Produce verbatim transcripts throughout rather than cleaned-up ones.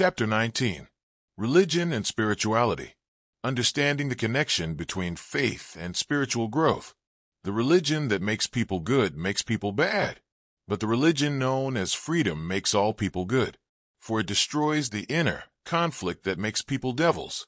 Chapter nineteen. Religion and Spirituality. Understanding the connection between faith and spiritual growth. The religion that makes people good makes people bad, but the religion known as freedom makes all people good, for it destroys the inner conflict that makes people devils.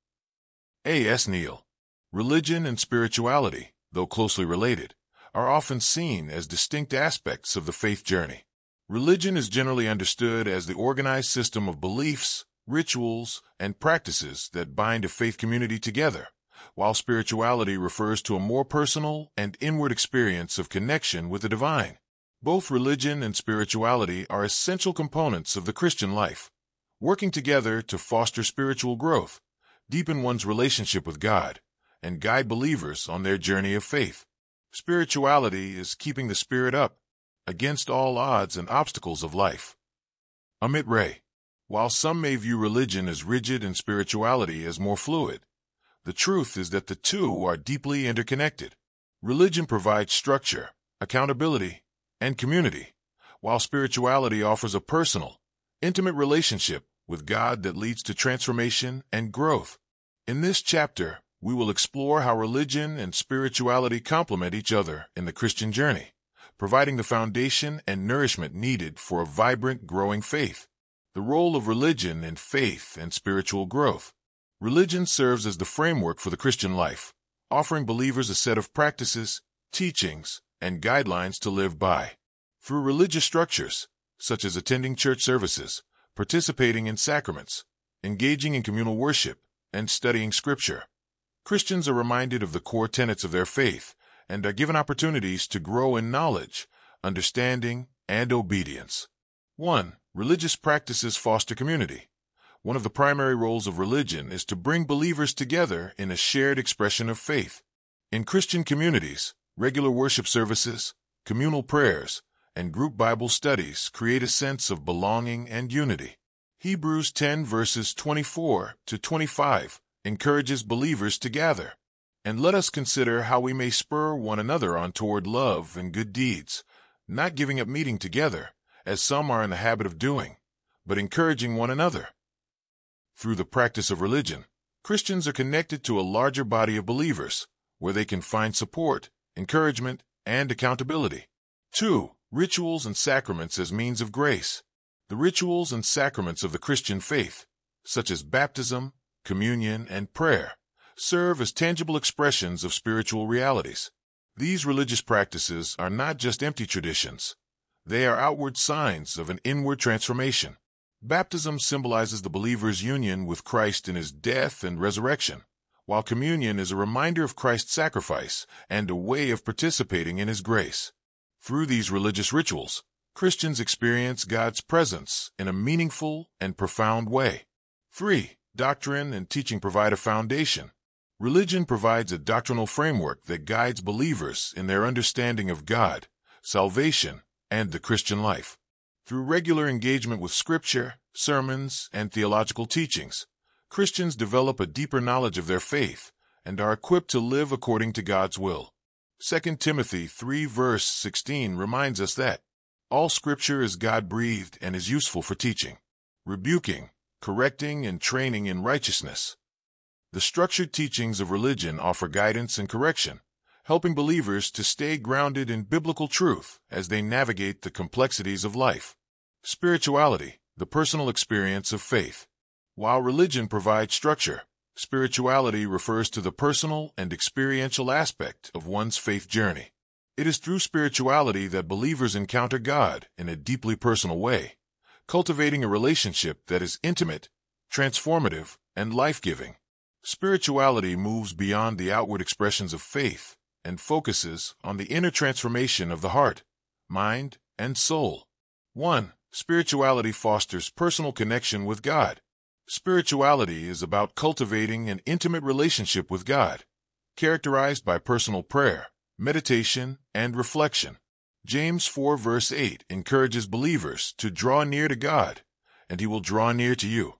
A S Neal. Religion and spirituality, though closely related, are often seen as distinct aspects of the faith journey. Religion is generally understood as the organized system of beliefs, rituals, and practices that bind a faith community together, while spirituality refers to a more personal and inward experience of connection with the divine. Both religion and spirituality are essential components of the Christian life, working together to foster spiritual growth, deepen one's relationship with God, and guide believers on their journey of faith. Spirituality is keeping the spirit up against all odds and obstacles of life. Amit Ray. While some may view religion as rigid and spirituality as more fluid, the truth is that the two are deeply interconnected. Religion provides structure, accountability, and community, while spirituality offers a personal, intimate relationship with God that leads to transformation and growth. In this chapter, we will explore how religion and spirituality complement each other in the Christian journey, providing the foundation and nourishment needed for a vibrant, growing faith. The role of religion in faith and spiritual growth. Religion serves as the framework for the Christian life, offering believers a set of practices, teachings, and guidelines to live by. Through religious structures, such as attending church services, participating in sacraments, engaging in communal worship, and studying Scripture, Christians are reminded of the core tenets of their faith and are given opportunities to grow in knowledge, understanding, and obedience. one. Religious practices foster community. One of the primary roles of religion is to bring believers together in a shared expression of faith. In Christian communities, regular worship services, communal prayers, and group Bible studies create a sense of belonging and unity. Hebrews ten verses twenty-four to twenty-five encourages believers to gather. And let us consider how we may spur one another on toward love and good deeds, not giving up meeting together, as some are in the habit of doing, but encouraging one another. Through the practice of religion, Christians are connected to a larger body of believers, where they can find support, encouragement, and accountability. two. Rituals and sacraments as means of grace. The rituals and sacraments of the Christian faith, such as baptism, communion, and prayer, serve as tangible expressions of spiritual realities. These religious practices are not just empty traditions. They are outward signs of an inward transformation. Baptism symbolizes the believer's union with Christ in his death and resurrection, while communion is a reminder of Christ's sacrifice and a way of participating in his grace. Through these religious rituals, Christians experience God's presence in a meaningful and profound way. three. Doctrine and teaching provide a foundation. Religion provides a doctrinal framework that guides believers in their understanding of God, salvation, and the Christian life. Through regular engagement with Scripture, sermons, and theological teachings, Christians develop a deeper knowledge of their faith and are equipped to live according to God's will. Second Timothy three verse sixteen reminds us that all Scripture is God-breathed and is useful for teaching, rebuking, correcting, and training in righteousness. The structured teachings of religion offer guidance and correction, helping believers to stay grounded in biblical truth as they navigate the complexities of life. Spirituality, the personal experience of faith. While religion provides structure, spirituality refers to the personal and experiential aspect of one's faith journey. It is through spirituality that believers encounter God in a deeply personal way, cultivating a relationship that is intimate, transformative, and life-giving. Spirituality moves beyond the outward expressions of faith and focuses on the inner transformation of the heart, mind, and soul. one. Spirituality fosters personal connection with God. Spirituality is about cultivating an intimate relationship with God, characterized by personal prayer, meditation, and reflection. James four verse eight encourages believers to draw near to God, and He will draw near to you.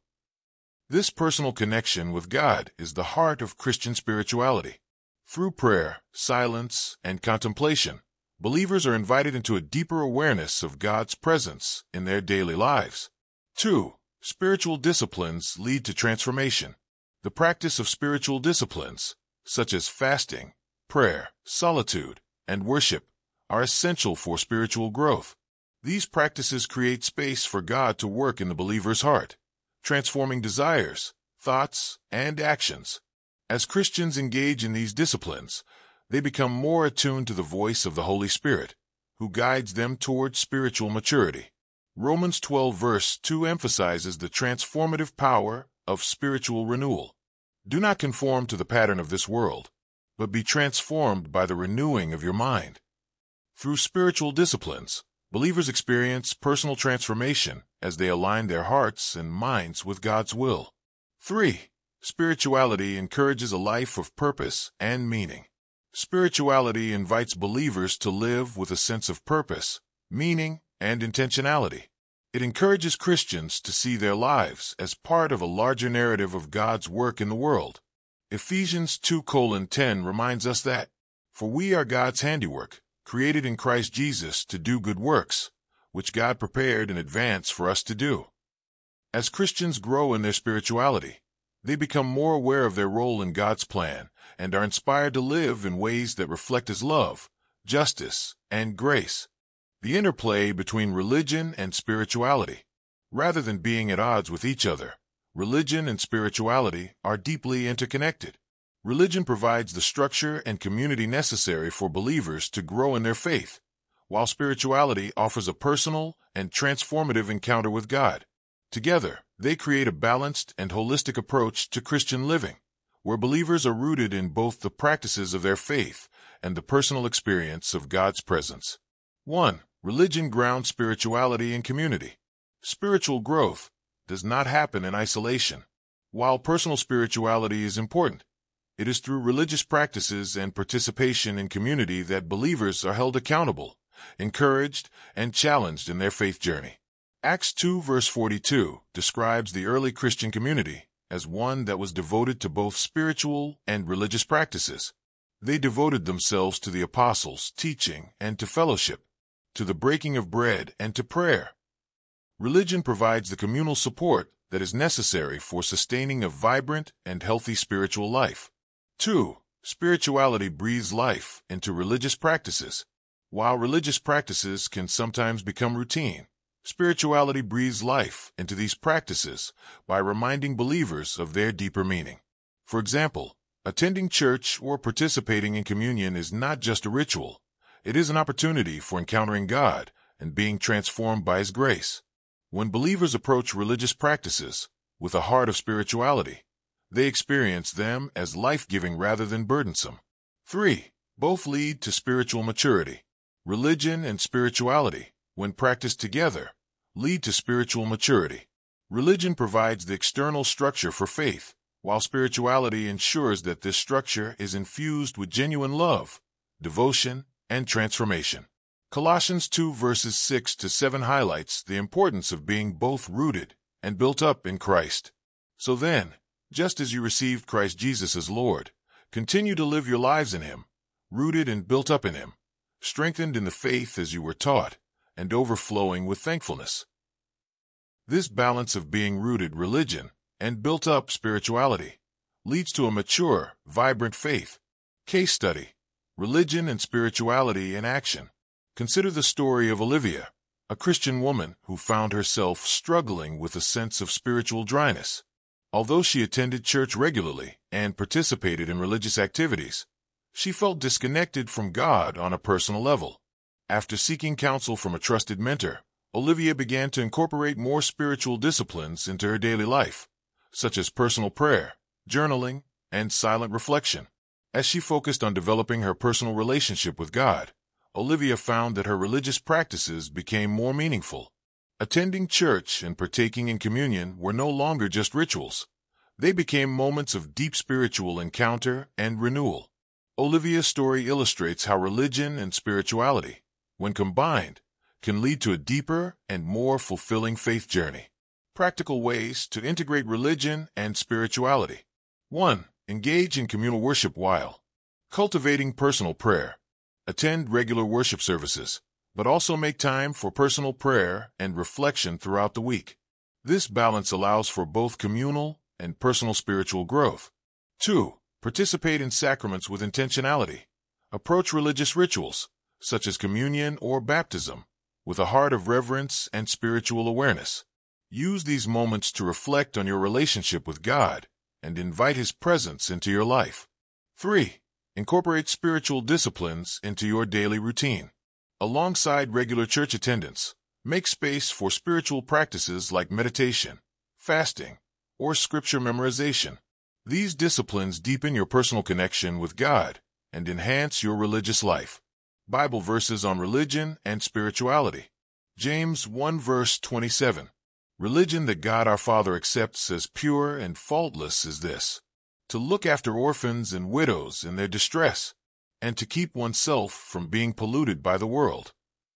This personal connection with God is the heart of Christian spirituality. Through prayer, silence, and contemplation, believers are invited into a deeper awareness of God's presence in their daily lives. two. Spiritual disciplines lead to transformation. The practice of spiritual disciplines, such as fasting, prayer, solitude, and worship, are essential for spiritual growth. These practices create space for God to work in the believer's heart, transforming desires, thoughts, and actions. As Christians engage in these disciplines, they become more attuned to the voice of the Holy Spirit, who guides them towards spiritual maturity. Romans twelve verse two emphasizes the transformative power of spiritual renewal. Do not conform to the pattern of this world, but be transformed by the renewing of your mind. Through spiritual disciplines, believers experience personal transformation as they align their hearts and minds with God's will. three. Spirituality encourages a life of purpose and meaning. Spirituality invites believers to live with a sense of purpose, meaning, and intentionality. It encourages Christians to see their lives as part of a larger narrative of God's work in the world. Ephesians two ten reminds us that, "For we are God's handiwork, created in Christ Jesus to do good works, which God prepared in advance for us to do." As Christians grow in their spirituality, they become more aware of their role in God's plan and are inspired to live in ways that reflect His love, justice, and grace. The interplay between religion and spirituality. Rather than being at odds with each other, religion and spirituality are deeply interconnected. Religion provides the structure and community necessary for believers to grow in their faith, while spirituality offers a personal and transformative encounter with God. Together, they create a balanced and holistic approach to Christian living, where believers are rooted in both the practices of their faith and the personal experience of God's presence. one. Religion grounds spirituality in community. Spiritual growth does not happen in isolation. While personal spirituality is important, it is through religious practices and participation in community that believers are held accountable, encouraged, and challenged in their faith journey. Acts two verse forty-two describes the early Christian community as one that was devoted to both spiritual and religious practices. They devoted themselves to the apostles' teaching and to fellowship, to the breaking of bread and to prayer. Religion provides the communal support that is necessary for sustaining a vibrant and healthy spiritual life. two. Spirituality breathes life into religious practices. While religious practices can sometimes become routine, spirituality breathes life into these practices by reminding believers of their deeper meaning. For example, attending church or participating in communion is not just a ritual. It is an opportunity for encountering God and being transformed by His grace. When believers approach religious practices with a heart of spirituality, they experience them as life-giving rather than burdensome. three. Both lead to spiritual maturity. Religion and spirituality, when practiced together, lead to spiritual maturity. Religion provides the external structure for faith, while spirituality ensures that this structure is infused with genuine love, devotion, and transformation. Colossians two verses six to seven highlights the importance of being both rooted and built up in Christ. So then, just as you received Christ Jesus as Lord, continue to live your lives in Him, rooted and built up in Him, strengthened in the faith as you were taught, and overflowing with thankfulness. This balance of being rooted religion and built up spirituality leads to a mature, vibrant faith. Case study: Religion and spirituality in action. Consider the story of Olivia, a Christian woman who found herself struggling with a sense of spiritual dryness. Although she attended church regularly and participated in religious activities, she felt disconnected from God on a personal level. After seeking counsel from a trusted mentor, Olivia began to incorporate more spiritual disciplines into her daily life, such as personal prayer, journaling, and silent reflection. As she focused on developing her personal relationship with God, Olivia found that her religious practices became more meaningful. Attending church and partaking in communion were no longer just rituals. They became moments of deep spiritual encounter and renewal. Olivia's story illustrates how religion and spirituality, when combined, can lead to a deeper and more fulfilling faith journey. Practical ways to integrate religion and spirituality. one. Engage in communal worship while cultivating personal prayer. Attend regular worship services, but also make time for personal prayer and reflection throughout the week. This balance allows for both communal and personal spiritual growth. two. Participate in sacraments with intentionality. Approach religious rituals, such as communion or baptism, with a heart of reverence and spiritual awareness. Use these moments to reflect on your relationship with God and invite His presence into your life. three. Incorporate spiritual disciplines into your daily routine. Alongside regular church attendance, make space for spiritual practices like meditation, fasting, or scripture memorization. These disciplines deepen your personal connection with God and enhance your religious life. Bible verses on religion and spirituality. James one verse twenty-seven. Religion that God our Father accepts as pure and faultless is this: to look after orphans and widows in their distress, and to keep oneself from being polluted by the world.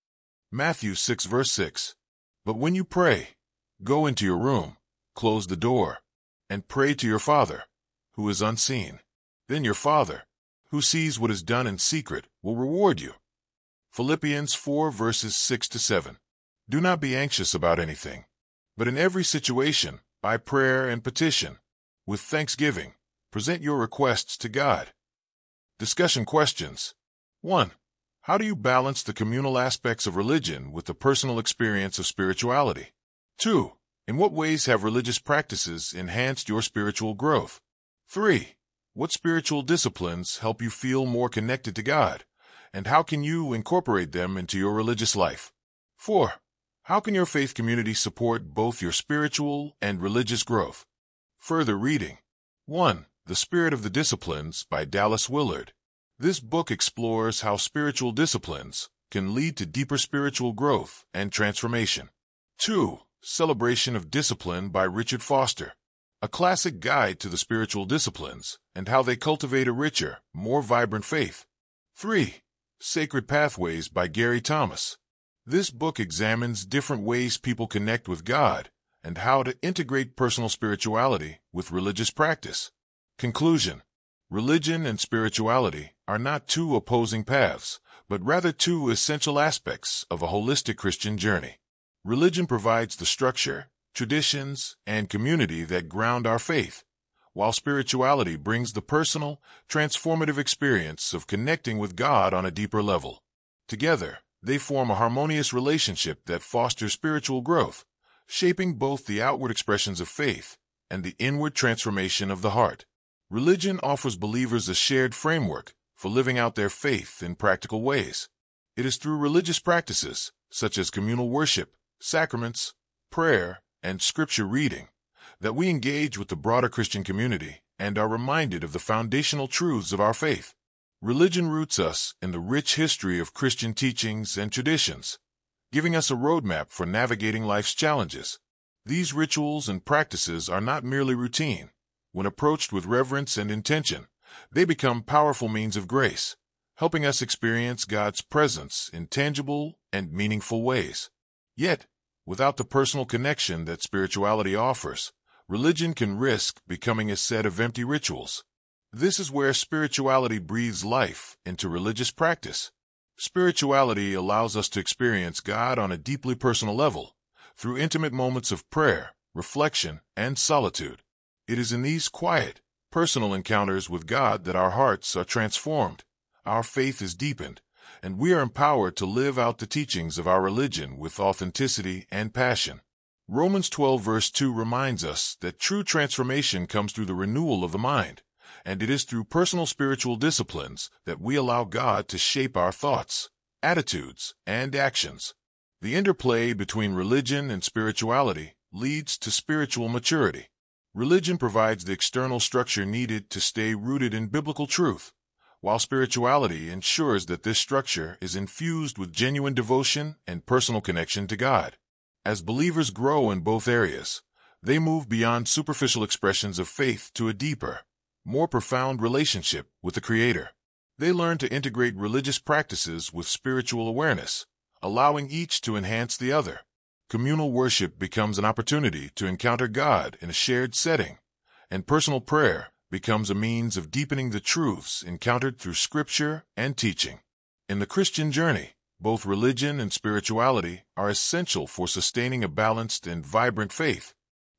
Matthew six verse six. But when you pray, go into your room, close the door, and pray to your Father, who is unseen. Then your Father, who sees what is done in secret, will reward you. Philippians four verses six to seven. Do not be anxious about anything, but in every situation, by prayer and petition, with thanksgiving, present your requests to God. Discussion questions. one. How do you balance the communal aspects of religion with the personal experience of spirituality? two. In what ways have religious practices enhanced your spiritual growth? three. What spiritual disciplines help you feel more connected to God, and how can you incorporate them into your religious life? four. How can your faith community support both your spiritual and religious growth? Further reading. one. The Spirit of the Disciplines by Dallas Willard. This book explores how spiritual disciplines can lead to deeper spiritual growth and transformation. two. Celebration of Discipline by Richard Foster. A classic guide to the spiritual disciplines and how they cultivate a richer, more vibrant faith. three. Sacred Pathways by Gary Thomas. This book examines different ways people connect with God and how to integrate personal spirituality with religious practice. Conclusion. Religion and spirituality are not two opposing paths, but rather two essential aspects of a holistic Christian journey. Religion provides the structure, traditions, and community that ground our faith, while spirituality brings the personal, transformative experience of connecting with God on a deeper level. Together, they form a harmonious relationship that fosters spiritual growth, shaping both the outward expressions of faith and the inward transformation of the heart. Religion offers believers a shared framework for living out their faith in practical ways. It is through religious practices, such as communal worship, sacraments, prayer, and scripture reading, that we engage with the broader Christian community and are reminded of the foundational truths of our faith. Religion roots us in the rich history of Christian teachings and traditions, giving us a roadmap for navigating life's challenges. These rituals and practices are not merely routine. When approached with reverence and intention, they become powerful means of grace, helping us experience God's presence in tangible and meaningful ways. Yet, without the personal connection that spirituality offers, religion can risk becoming a set of empty rituals. This is where spirituality breathes life into religious practice. Spirituality allows us to experience God on a deeply personal level, through intimate moments of prayer, reflection, and solitude. It is in these quiet, personal encounters with God that our hearts are transformed, our faith is deepened, and we are empowered to live out the teachings of our religion with authenticity and passion. Romans twelve verse two reminds us that true transformation comes through the renewal of the mind, and it is through personal spiritual disciplines that we allow God to shape our thoughts, attitudes, and actions. The interplay between religion and spirituality leads to spiritual maturity. Religion provides the external structure needed to stay rooted in biblical truth, while spirituality ensures that this structure is infused with genuine devotion and personal connection to God. As believers grow in both areas, they move beyond superficial expressions of faith to a deeper, more profound relationship with the Creator. They learn to integrate religious practices with spiritual awareness, allowing each to enhance the other. Communal worship becomes an opportunity to encounter God in a shared setting, and personal prayer becomes a means of deepening the truths encountered through Scripture and teaching. In the Christian journey, both religion and spirituality are essential for sustaining a balanced and vibrant faith.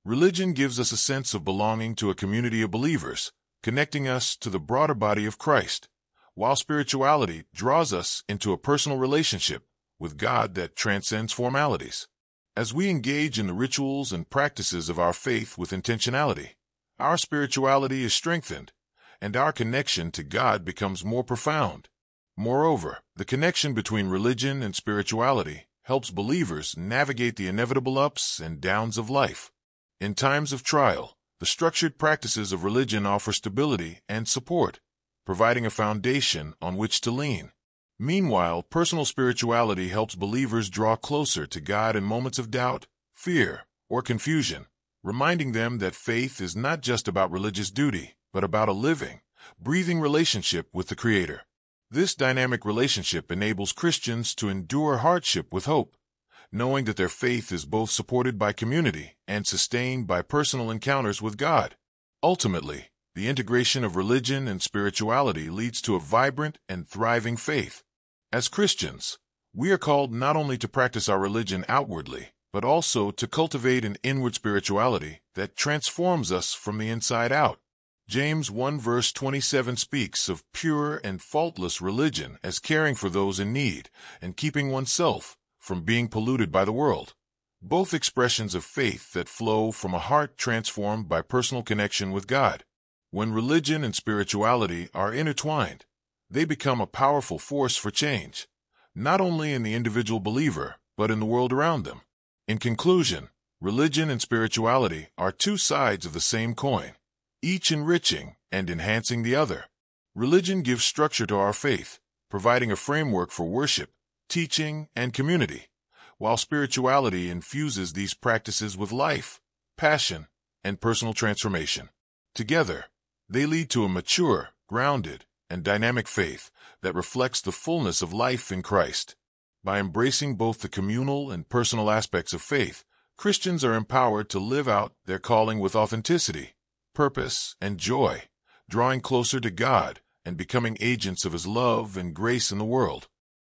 Religion gives us a sense of belonging to a community of believers, connecting us to the broader body of Christ, while spirituality draws us into a personal relationship with God that transcends formalities. As we engage in the rituals and practices of our faith with intentionality, our spirituality is strengthened, and our connection to God becomes more profound. Moreover, the connection between religion and spirituality helps believers navigate the inevitable ups and downs of life. In times of trial, the structured practices of religion offer stability and support, providing a foundation on which to lean. Meanwhile, personal spirituality helps believers draw closer to God in moments of doubt, fear, or confusion, reminding them that faith is not just about religious duty, but about a living, breathing relationship with the Creator. This dynamic relationship enables Christians to endure hardship with hope, knowing that their faith is both supported by community and sustained by personal encounters with God. Ultimately, the integration of religion and spirituality leads to a vibrant and thriving faith. As Christians, we are called not only to practice our religion outwardly, but also to cultivate an inward spirituality that transforms us from the inside out. James one verse twenty-seven speaks of pure and faultless religion as caring for those in need and keeping oneself from being polluted by the world. Both expressions of faith that flow from a heart transformed by personal connection with God. When religion and spirituality are intertwined, they become a powerful force for change, not only in the individual believer, but in the world around them. In conclusion, religion and spirituality are two sides of the same coin, each enriching and enhancing the other. Religion gives structure to our faith, providing a framework for worship, teaching, and community, while spirituality infuses these practices with life, passion, and personal transformation. Together, they lead to a mature, grounded, and dynamic faith that reflects the fullness of life in Christ. By embracing both the communal and personal aspects of faith, Christians are empowered to live out their calling with authenticity, purpose, and joy, drawing closer to God and becoming agents of His love and grace in the world.